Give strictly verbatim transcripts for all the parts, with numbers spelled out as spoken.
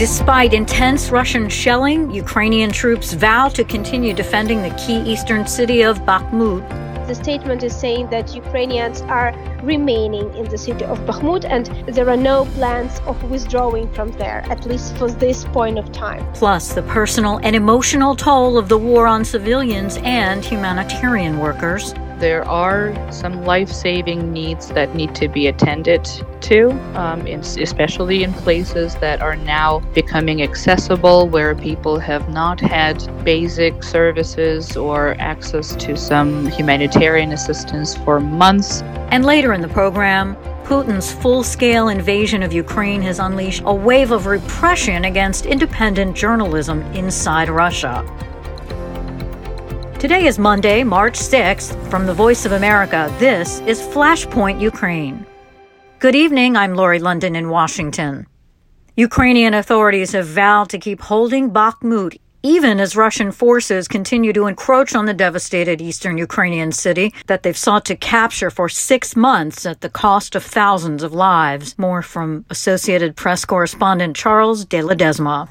Despite intense Russian shelling, Ukrainian troops vow to continue defending the key eastern city of Bakhmut. The statement is saying that Ukrainians are remaining in the city of Bakhmut and there are no plans of withdrawing from there, at least for this point of time. Plus, the personal and emotional toll of the war on civilians and humanitarian workers. There are some life-saving needs that need to be attended to, um, in, especially in places that are now becoming accessible, where people have not had basic services or access to some humanitarian assistance for months. And later in the program, Putin's full-scale invasion of Ukraine has unleashed a wave of repression against independent journalism inside Russia. Today is Monday, March sixth. From the Voice of America, this is Flashpoint Ukraine. Good evening, I'm Lori London in Washington. Ukrainian authorities have vowed to keep holding Bakhmut, even as Russian forces continue to encroach on the devastated eastern Ukrainian city that they've sought to capture for six months at the cost of thousands of lives. More from Associated Press correspondent Charles de Ledesma.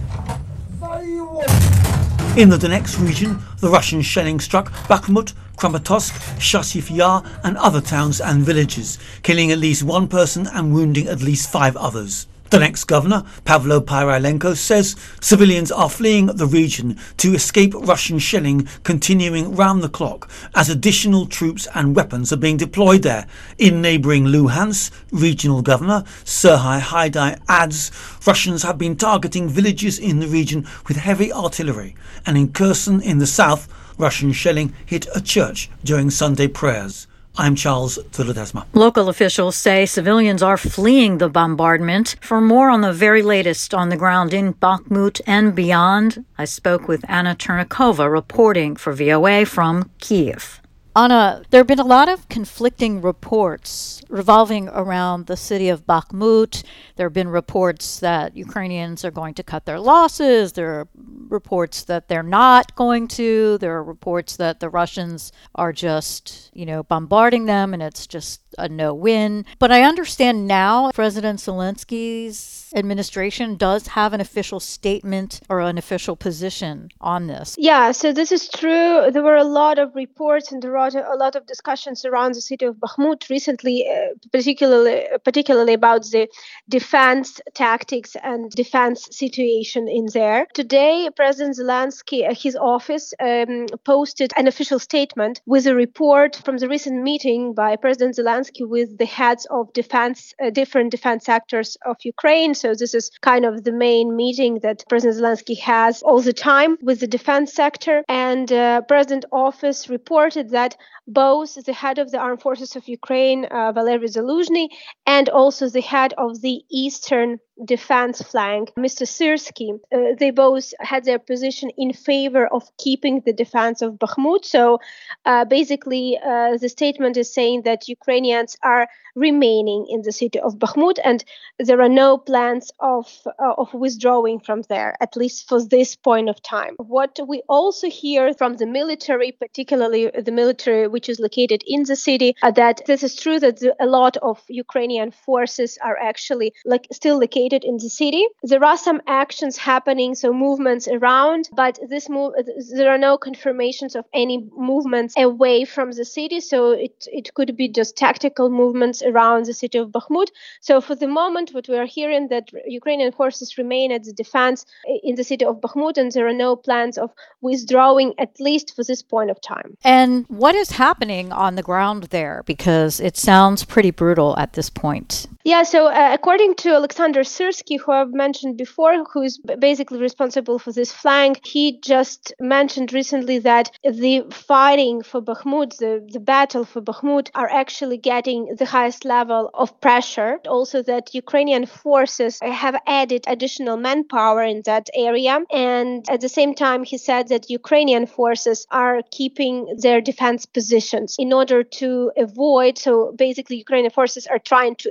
In the Donetsk region, the Russian shelling struck Bakhmut, Kramatorsk, Chasiv Yar and other towns and villages, killing at least one person and wounding at least five others. Donetsk governor Pavlo Pyrylenko says civilians are fleeing the region to escape Russian shelling continuing round the clock as additional troops and weapons are being deployed there. In neighbouring Luhansk, regional governor Serhiy Haidai adds Russians have been targeting villages in the region with heavy artillery, and in Kherson in the south, Russian shelling hit a church during Sunday prayers. I'm Charles de Ledesma. Local officials say civilians are fleeing the bombardment. For more on the very latest on the ground in Bakhmut and beyond, I spoke with Anna Ternikova, reporting for V O A from Kyiv. Anna, there have been a lot of conflicting reports revolving around the city of Bakhmut. There have been reports that Ukrainians are going to cut their losses. There are reports that they're not going to. There are reports that the Russians are just, you know, bombarding them and it's just a no-win. But I understand now President Zelensky's administration does have an official statement or an official position on this. Yeah, so this is true. There were a lot of reports and there were a lot of discussions around the city of Bakhmut recently, uh, particularly particularly about the defense tactics and defense situation in there. Today, President Zelensky, uh, his office, um, posted an official statement with a report from the recent meeting by President Zelensky with the heads of defense, uh, different defense sectors of Ukraine. So this is kind of the main meeting that President Zelensky has all the time with the defense sector. And uh, President office reported that both the head of the armed forces of Ukraine, uh, Valery Zaluzhny, and also the head of the eastern defense flank, Mister Syrsky, uh, they both had their position in favor of keeping the defense of Bakhmut. So uh, basically, uh, the statement is saying that Ukrainians are remaining in the city of Bakhmut and there are no plans of uh, of withdrawing from there, at least for this point of time. What we also hear from the military, particularly the military which is located in the city, uh, that this is true that the, a lot of Ukrainian forces are actually like still located in the city. There are some actions happening, so movements around, but this move there are no confirmations of any movements away from the city. So it it could be just tactical movements around the city of Bakhmut. So for the moment, what we are hearing that Ukrainian forces remain at the defense in the city of Bakhmut, and there are no plans of withdrawing, at least for this point of time. And what is happening on the ground there? Because it sounds pretty brutal at this point. Yeah, so uh, according to Alexander Syrsky, who I've mentioned before, who is basically responsible for this flank, he just mentioned recently that the fighting for Bakhmut, the, the battle for Bakhmut, are actually getting the highest level of pressure. Also that Ukrainian forces have added additional manpower in that area. And at the same time, he said that Ukrainian forces are keeping their defense positions in order to avoid, so basically Ukrainian forces are trying to avoid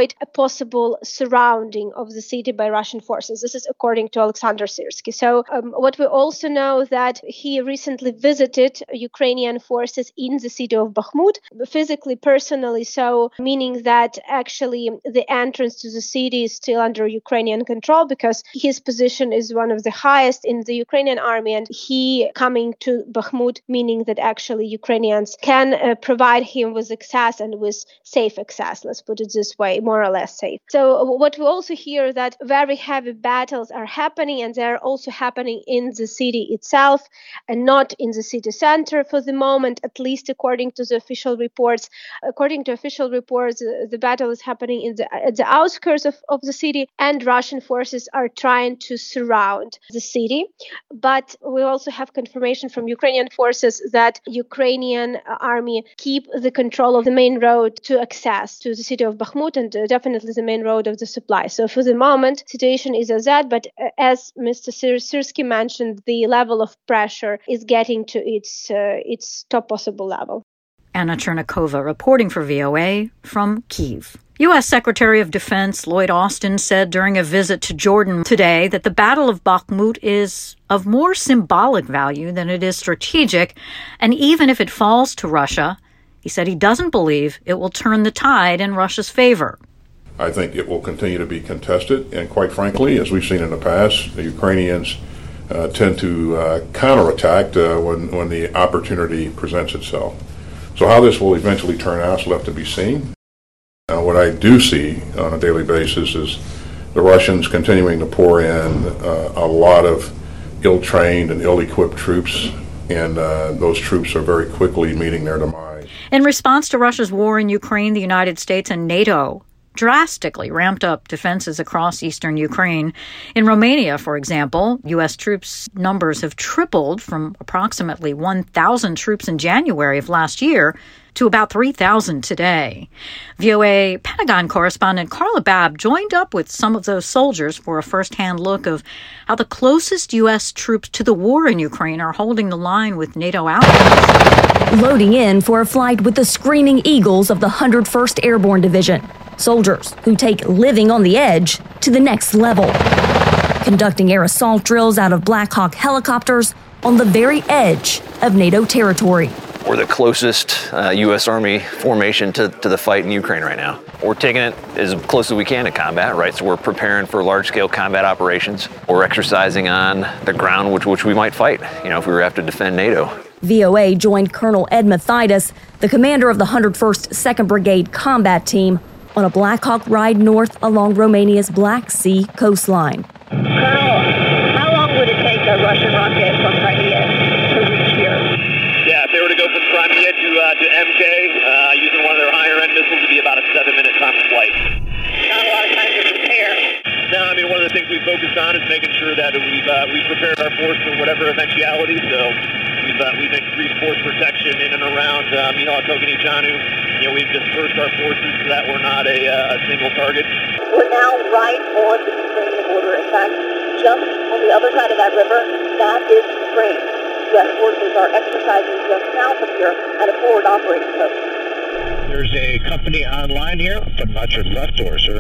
avoid a possible surrounding of the city by Russian forces. This is according to Alexander Syrsky. So um, what we also know that he recently visited Ukrainian forces in the city of Bakhmut, physically, personally, so meaning that actually the entrance to the city is still under Ukrainian control because his position is one of the highest in the Ukrainian army, and he coming to Bakhmut, meaning that actually Ukrainians can uh, provide him with access and with safe access, let's put it this way, more or less safe. So what we also hear that very heavy battles are happening, and they're also happening in the city itself and not in the city center for the moment, at least according to the official reports. According to official reports, uh, the battle is happening in the, at the outskirts of, of the city, and Russian forces are trying to surround the city. But we also have confirmation from Ukrainian forces that Ukrainian army keep the control of the main road to access to the city of Bakhmut, and uh, definitely the main road of the supply. So for the moment, situation is as that, but uh, as Mister Syrsky mentioned, the level of pressure is getting to its uh, its top possible level. Anna Chernikova reporting for V O A from Kyiv. U S Secretary of Defense Lloyd Austin said during a visit to Jordan today that the Battle of Bakhmut is of more symbolic value than it is strategic, and even if it falls to Russia, he said he doesn't believe it will turn the tide in Russia's favor. I think it will continue to be contested, and quite frankly, as we've seen in the past, the Ukrainians uh, tend to uh, counterattack uh, when, when the opportunity presents itself. So how this will eventually turn out is left to be seen. Uh, what I do see on a daily basis is the Russians continuing to pour in uh, a lot of ill-trained and ill-equipped troops, and uh, those troops are very quickly meeting their demise. In response to Russia's war in Ukraine, the United States and NATO drastically ramped up defenses across eastern Ukraine. In Romania, for example, U S troops numbers have tripled from approximately one thousand troops in January of last year to about three thousand today. V O A Pentagon correspondent Carla Babb joined up with some of those soldiers for a first-hand look of how the closest U S troops to the war in Ukraine are holding the line with NATO allies. Loading in for a flight with the Screaming Eagles of the one hundred first Airborne Division. Soldiers who take living on the edge to the next level. Conducting air assault drills out of Black Hawk helicopters on the very edge of NATO territory. We're the closest uh, U S Army formation to, to the fight in Ukraine right now. We're taking it as close as we can to combat, right? So we're preparing for large-scale combat operations. We're exercising on the ground which, which we might fight, you know, if we were to have to defend NATO. V O A joined Colonel Ed Mathidas, the commander of the one hundred first second Brigade Combat Team, on a Black Hawk ride north along Romania's Black Sea coastline. Colonel, how long would it take a Russian rocket from Crimea to reach here? Yeah, if they were to go from Crimea to uh, to M K uh, using one of their higher-end missiles, it'd be about a seven-minute time of flight. Not a lot of time to prepare. No, I mean, one of the things we focused on is making sure that we've uh, we've prepared our force for whatever eventuality. So we've uh, we've increased force protection in and around um, you know, Togonicanu. You know, we've dispersed our forces so that we're not a, uh, a single target. We're now right on the Ukrainian border. In fact, just on the other side of that river, that is Ukraine. U S forces are exercising just south of here at a forward operating post. There's a company online here, but not your left door, sir.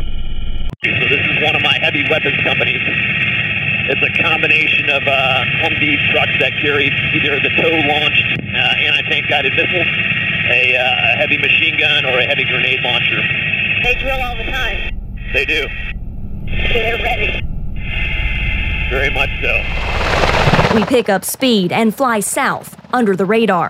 So this is one of my heavy weapons companies. It's a combination of uh, Humvee trucks that carry either the tow-launched uh, anti-tank guided missiles, a, uh, a heavy machine gun, or a heavy grenade launcher. They drill all the time. They do. They're ready. Very much so. We pick up speed and fly south under the radar.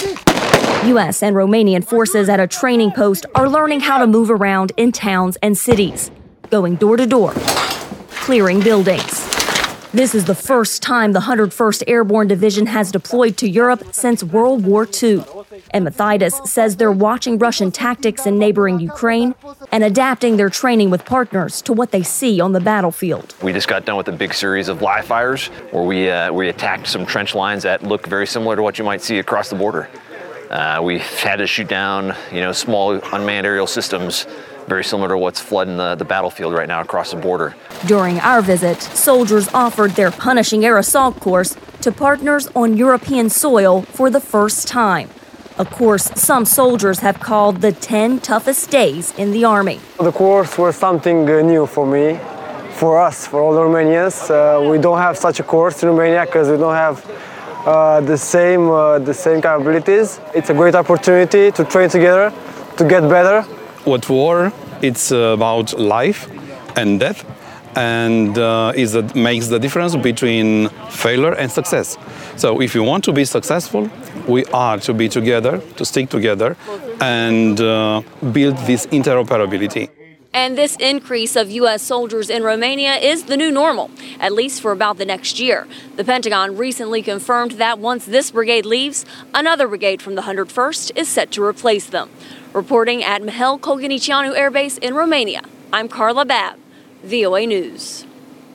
U S and Romanian forces at a training post are learning how to move around in towns and cities, going door to door, clearing buildings. This is the first time the one hundred first Airborne Division has deployed to Europe since World War Two. And Mathidas says they're watching Russian tactics in neighboring Ukraine and adapting their training with partners to what they see on the battlefield. We just got done with a big series of live fires where we uh, we attacked some trench lines that look very similar to what you might see across the border. Uh, we had to shoot down, you know, small unmanned aerial systems, very similar to what's flooding the, the battlefield right now across the border. During our visit, soldiers offered their punishing air assault course to partners on European soil for the first time. A course some soldiers have called the ten toughest days in the Army. The course was something new for me, for us, for all Romanians. Uh, we don't have such a course in Romania because we don't have uh, the same uh, the same capabilities. It's a great opportunity to train together, to get better. What war? It's about life and death, and uh, is that makes the difference between failure and success. So if you want to be successful, we are to be together, to stick together, and uh, build this interoperability. And this increase of U S soldiers in Romania is the new normal, at least for about the next year. The Pentagon recently confirmed that once this brigade leaves, another brigade from the one hundred first is set to replace them. Reporting at Mihel Cogălnicianu Air Base in Romania, I'm Carla Babb, V O A News.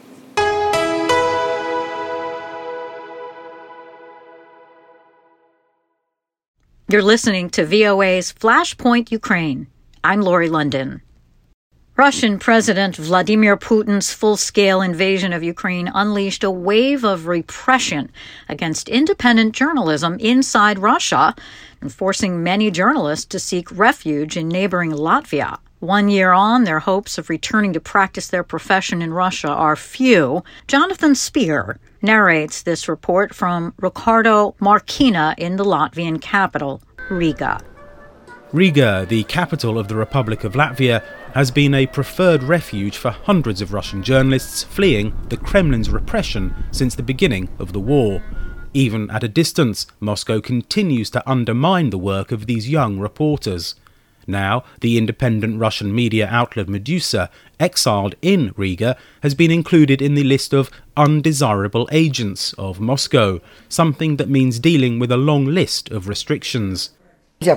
You're listening to V O A's Flashpoint Ukraine. I'm Lori London. Russian President Vladimir Putin's full-scale invasion of Ukraine unleashed a wave of repression against independent journalism inside Russia, and forcing many journalists to seek refuge in neighboring Latvia. One year on, their hopes of returning to practice their profession in Russia are few. Jonathan Speer narrates this report from Ricardo Marchina in the Latvian capital, Riga. Riga, the capital of the Republic of Latvia, has been a preferred refuge for hundreds of Russian journalists fleeing the Kremlin's repression since the beginning of the war. Even at a distance, Moscow continues to undermine the work of these young reporters. Now, the independent Russian media outlet Medusa, exiled in Riga, has been included in the list of undesirable agents of Moscow, something that means dealing with a long list of restrictions. You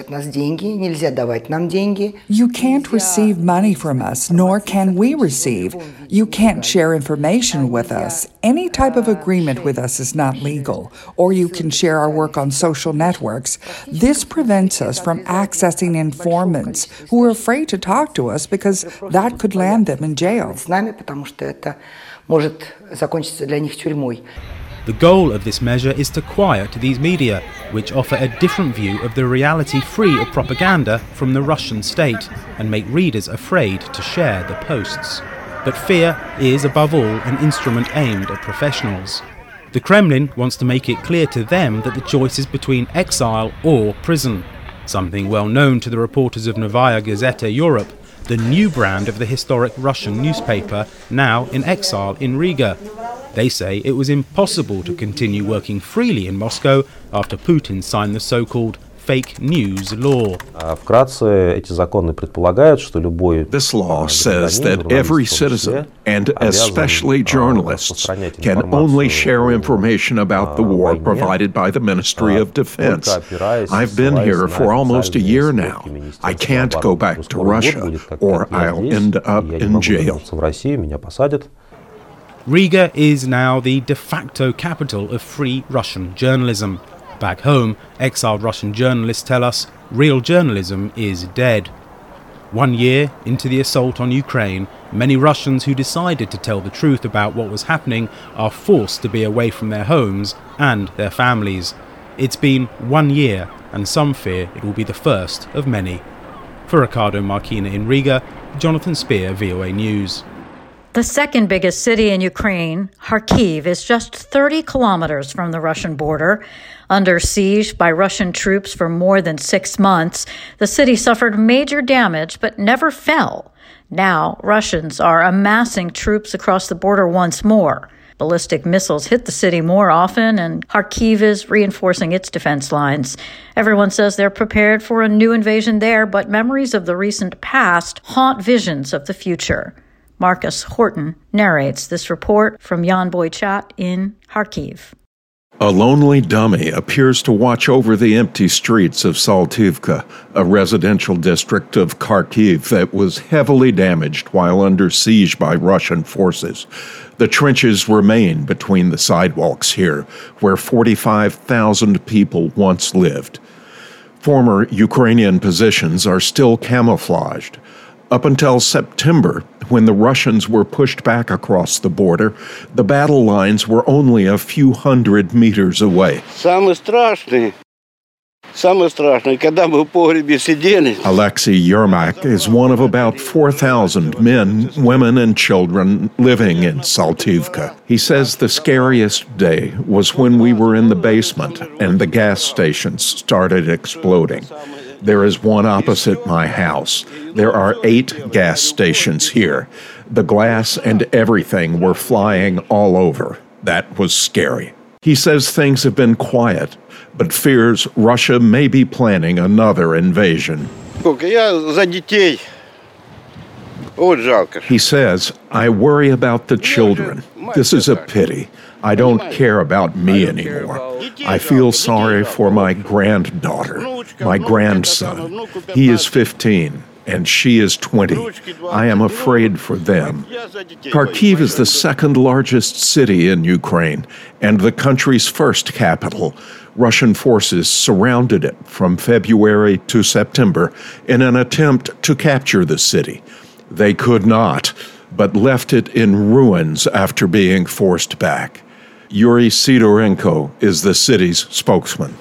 can't receive money from us, nor can we receive. You can't share information with us. Any type of agreement with us is not legal. Or you can share our work on social networks. This prevents us from accessing informants who are afraid to talk to us because that could land them in jail. The goal of this measure is to quiet these media, which offer a different view of the reality free of propaganda from the Russian state and make readers afraid to share the posts. But fear is, above all, an instrument aimed at professionals. The Kremlin wants to make it clear to them that the choice is between exile or prison, something well known to the reporters of Novaya Gazeta Europe, the new brand of the historic Russian newspaper, now in exile in Riga. They say it was impossible to continue working freely in Moscow after Putin signed the so-called fake news law. This law says that every citizen, and especially journalists, can only share information about the war provided by the Ministry of Defense. I've been here for almost a year now. I can't go back to Russia, or I'll end up in jail. Riga is now the de facto capital of free Russian journalism. Back home, exiled Russian journalists tell us real journalism is dead. One year into the assault on Ukraine, many Russians who decided to tell the truth about what was happening are forced to be away from their homes and their families. It's been one year, and some fear it will be the first of many. For Ricardo Marchina in Riga, Jonathan Speer, V O A News. The second biggest city in Ukraine, Kharkiv, is just thirty kilometers from the Russian border. Under siege by Russian troops for more than six months, the city suffered major damage but never fell. Now, Russians are amassing troops across the border once more. Ballistic missiles hit the city more often, and Kharkiv is reinforcing its defense lines. Everyone says they're prepared for a new invasion there, but memories of the recent past haunt visions of the future. Marcus Horton narrates this report from Jan Boychat in Kharkiv. A lonely dummy appears to watch over the empty streets of Saltivka, a residential district of Kharkiv that was heavily damaged while under siege by Russian forces. The trenches remain between the sidewalks here, where forty-five thousand people once lived. Former Ukrainian positions are still camouflaged. Up until September, when the Russians were pushed back across the border, the battle lines were only a few hundred meters away. Alexei Yermak is one of about four thousand men, women, and children living in Saltivka. He says the scariest day was when we were in the basement and the gas stations started exploding. There is one opposite my house. There are eight gas stations here. The glass and everything were flying all over. That was scary. He says things have been quiet, but fears Russia may be planning another invasion. He says, I worry about the children. This is a pity. I don't care about me anymore. I feel sorry for my granddaughter, my grandson. He is fifteen, and she is twenty. I am afraid for them. Kharkiv is the second largest city in Ukraine and the country's first capital. Russian forces surrounded it from February to September in an attempt to capture the city. They could not, but left it in ruins after being forced back. Yuri Sidorenko is the city's spokesman.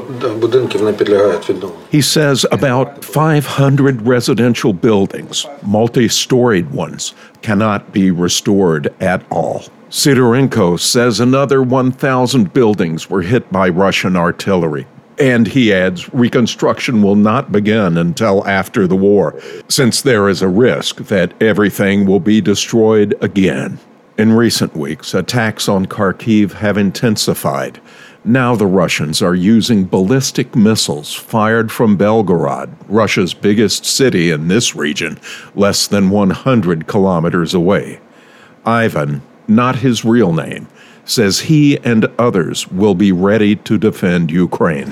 He says about five hundred residential buildings, multi-storied ones, cannot be restored at all. Sidorenko says another one thousand buildings were hit by Russian artillery. And he adds, reconstruction will not begin until after the war, since there is a risk that everything will be destroyed again. In recent weeks, attacks on Kharkiv have intensified. Now the Russians are using ballistic missiles fired from Belgorod, Russia's biggest city in this region, less than one hundred kilometers away. Ivan, not his real name, says he and others will be ready to defend Ukraine.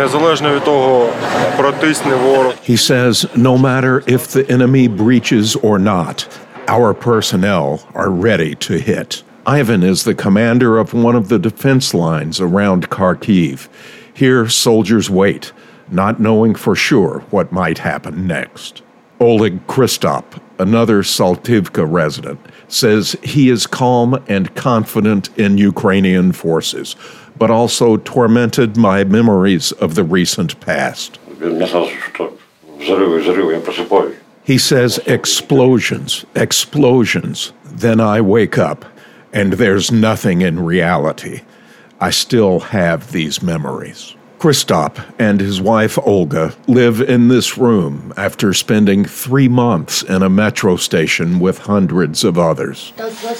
He says no matter if the enemy breaches or not, our personnel are ready to hit. Ivan is the commander of one of the defense lines around Kharkiv. Here, soldiers wait, not knowing for sure what might happen next. Oleg Kristop, another Saltivka resident, says he is calm and confident in Ukrainian forces, but also tormented by memories of the recent past. He says explosions, explosions. Then I wake up, and there's nothing in reality. I still have these memories. Kristop and his wife Olga live in this room after spending three months in a metro station with hundreds of others.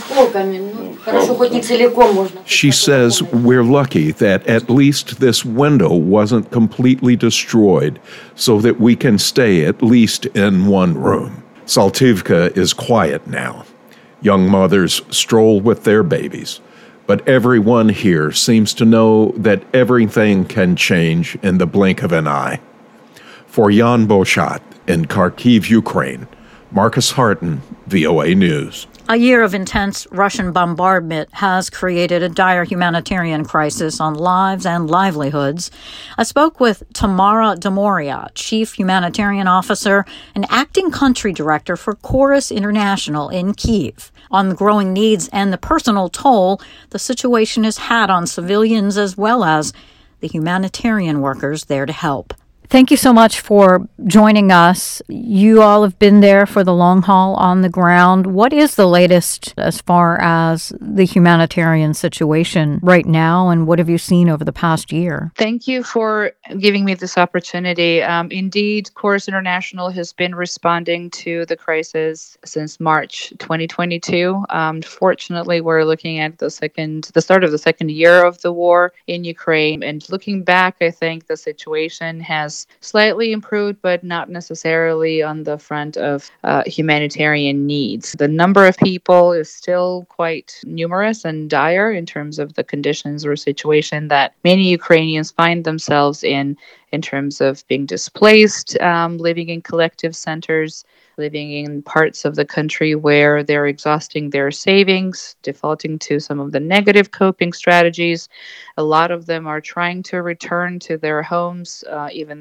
She says we're lucky that at least this window wasn't completely destroyed so that we can stay at least in one room. Saltivka is quiet now. Young mothers stroll with their babies. But everyone here seems to know that everything can change in the blink of an eye. For Jan Bochat in Kharkiv, Ukraine, Marcus Harton, V O A News. A year of intense Russian bombardment has created a dire humanitarian crisis on lives and livelihoods. I spoke with Tamara Demoria, Chief Humanitarian Officer and Acting Country Director for Chorus International in Kyiv, on the growing needs and the personal toll the situation has had on civilians as well as the humanitarian workers there to help. Thank you so much for joining us. You all have been there for the long haul on the ground. What is the latest as far as the humanitarian situation right now, and what have you seen over the past year? Thank you for giving me this opportunity. Um, indeed, Chorus International has been responding to the crisis since March twenty twenty-two. Um, fortunately, we're looking at the second, the start of the second year of the war in Ukraine. And looking back, I think the situation has slightly improved, but not necessarily on the front of uh, humanitarian needs. The number of people is still quite numerous and dire in terms of the conditions or situation that many Ukrainians find themselves in, in terms of being displaced, um, living in collective centers, living in parts of the country where they're exhausting their savings, defaulting to some of the negative coping strategies. A lot of them are trying to return to their homes, uh, even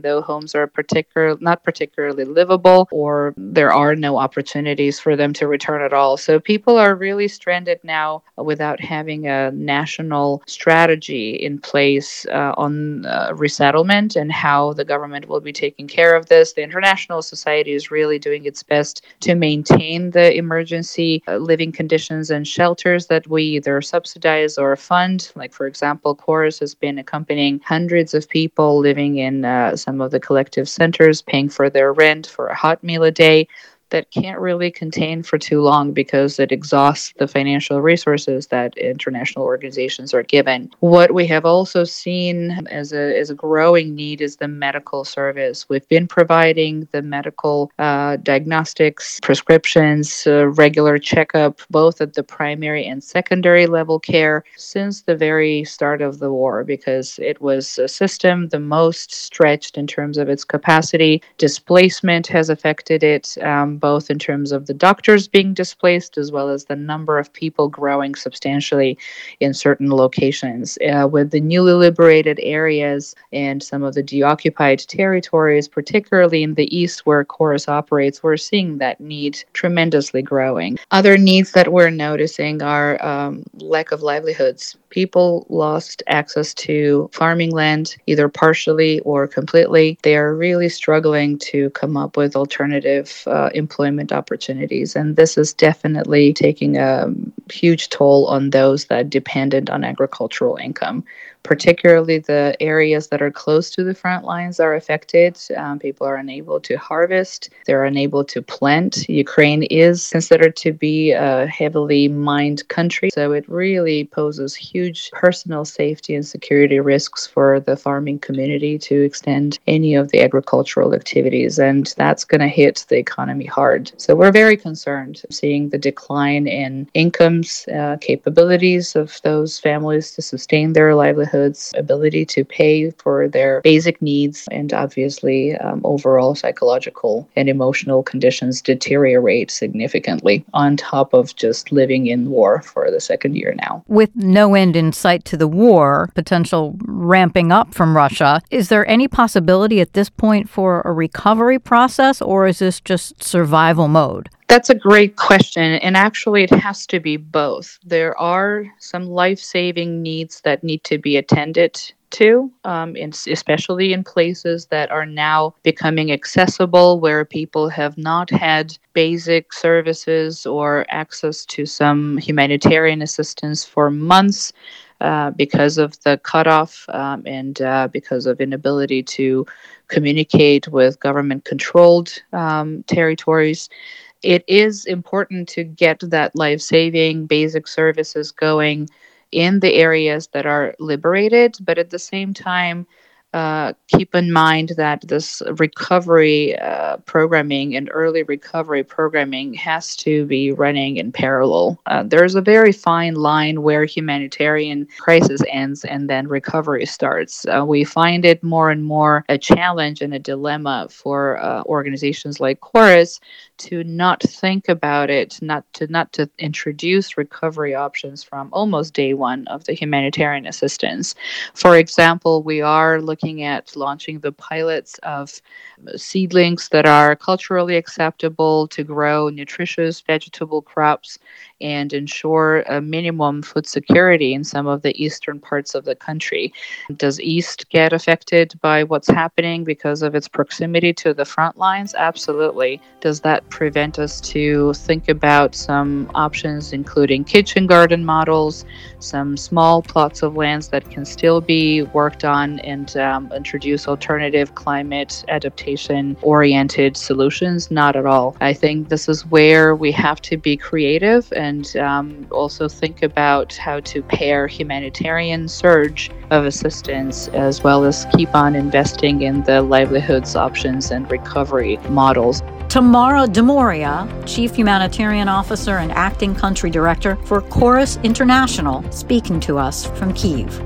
though homes are particular, not particularly livable, or there are no opportunities for them to return at all. So people are really stranded now without having a national strategy in place uh, on uh, resettlement and how the government will be taking care of this. The international society is really doing its best to maintain the emergency uh, living conditions and shelters that we either subsidize or fund. Like, for example, Chorus has been accompanying hundreds of people living in uh, some of the collective centers, paying for their rent, for a hot meal a day. That can't really contain for too long because it exhausts the financial resources that international organizations are given. What we have also seen as a as a growing need is the medical service. We've been providing the medical uh, diagnostics, prescriptions, uh, regular checkup, both at the primary and secondary level care since the very start of the war, because it was a system the most stretched in terms of its capacity. Displacement has affected it. Um, both in terms of the doctors being displaced as well as the number of people growing substantially in certain locations. Uh, with the newly liberated areas and some of the deoccupied territories, particularly in the east where Chorus operates, we're seeing that need tremendously growing. Other needs that we're noticing are um, lack of livelihoods. People lost access to farming land, either partially or completely. They are really struggling to come up with alternative uh, employment opportunities. And this is definitely taking a huge toll on those that depended on agricultural income. Particularly the areas that are close to the front lines are affected. Um, people are unable to harvest. They're unable to plant. Ukraine is considered to be a heavily mined country, so it really poses huge personal safety and security risks for the farming community to extend any of the agricultural activities, and that's going to hit the economy hard. So we're very concerned seeing the decline in incomes, uh, capabilities of those families to sustain their livelihood, ability to pay for their basic needs, and obviously um, overall psychological and emotional conditions deteriorate significantly on top of just living in war for the second year now. With no end in sight to the war, potential ramping up from Russia, is there any possibility at this point for a recovery process, or is this just survival mode? That's a great question, and actually it has to be both. There are some life-saving needs that need to be attended to, um, in, especially in places that are now becoming accessible, where people have not had basic services or access to some humanitarian assistance for months. Uh, because of the cutoff um, and uh, because of inability to communicate with government-controlled um, territories. It is important to get that life-saving basic services going in the areas that are liberated, but at the same time, uh, keep in mind that this recovery uh, programming and early recovery programming has to be running in parallel. Uh, there's a very fine line where humanitarian crisis ends and then recovery starts. Uh, we find it more and more a challenge and a dilemma for uh, organizations like Chorus to not think about it, not to not to introduce recovery options from almost day one of the humanitarian assistance. For example, we are looking at launching the pilots of seedlings that are culturally acceptable to grow nutritious vegetable crops and ensure a minimum food security in some of the eastern parts of the country. Does East get affected by what's happening because of its proximity to the front lines? Absolutely. Does that prevent us to think about some options, including kitchen garden models, some small plots of lands that can still be worked on and um, introduce alternative climate adaptation oriented solutions? Not at all. I think this is where we have to be creative and um, also think about how to pair humanitarian surge of assistance as well as keep on investing in the livelihoods options and recovery models. Tamara Demoria, Chief Humanitarian Officer and Acting Country Director for Chorus International, speaking to us from Kyiv.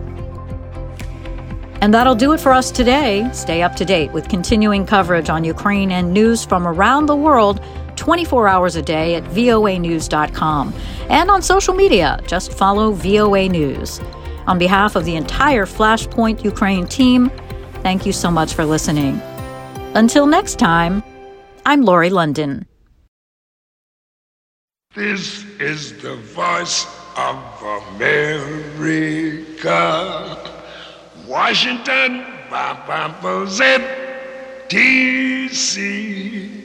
And that'll do it for us today. Stay up to date with continuing coverage on Ukraine and news from around the world twenty-four hours a day at V O A news dot com. And on social media, just follow V O A News. On behalf of the entire Flashpoint Ukraine team, thank you so much for listening. Until next time, I'm Lori London. This is the voice of America. Washington, D C